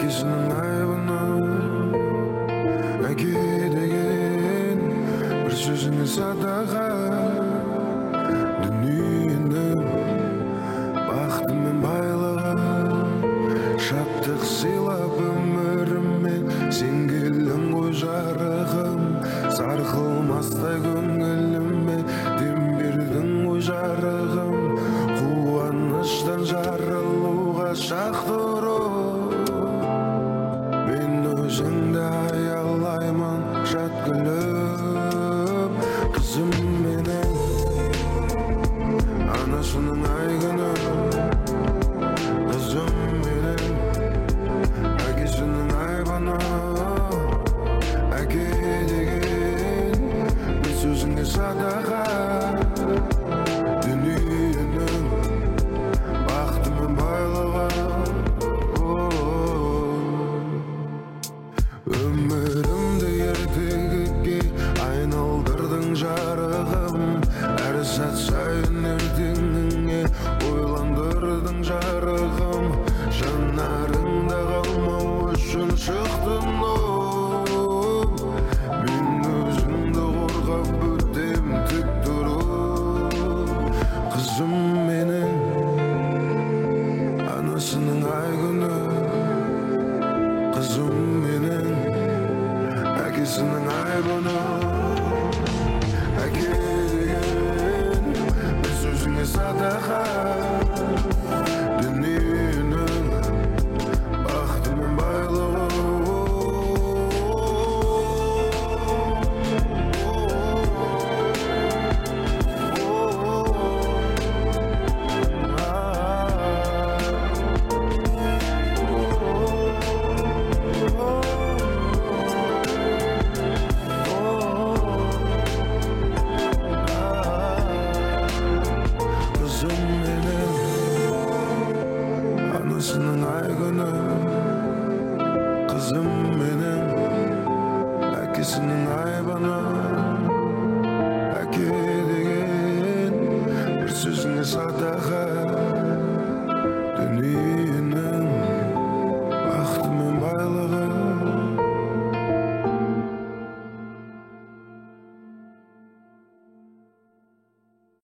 әкесінің айбыны, әке деген бір сөзіңе садаға, дүниенің бақыты мен байлығы, шаттық сыйлап өміріме, сен келдің ғой жарығым, сарқылмастай көңіліме, дем бердің ғой жарығым, қуаныштан жарылуға шақ тұрып, мен өзіңді аялаймын жат күліп. Қызым менің анасының айгүні, қызым менің әкесінің айбыны, әке деген бір сөзіңе садаға, дүниенің бақыты мен байлығы, өмірімді ертегіге айналдырдың жарығым, әр сәт сайын ертеңіңе ойландырдың жарығым, жанарыңда қалмау үшін шықтым оу, мен өзімді қорғап өтем тік тұрып. Қызым менің анасының айгүні, қызым менің әкесінің айбыны, әке деген бір сөзіңе садаға, дүниенің бақыты мен байлығы. Қызым менің анасының айгүні, қызым менің әкесінің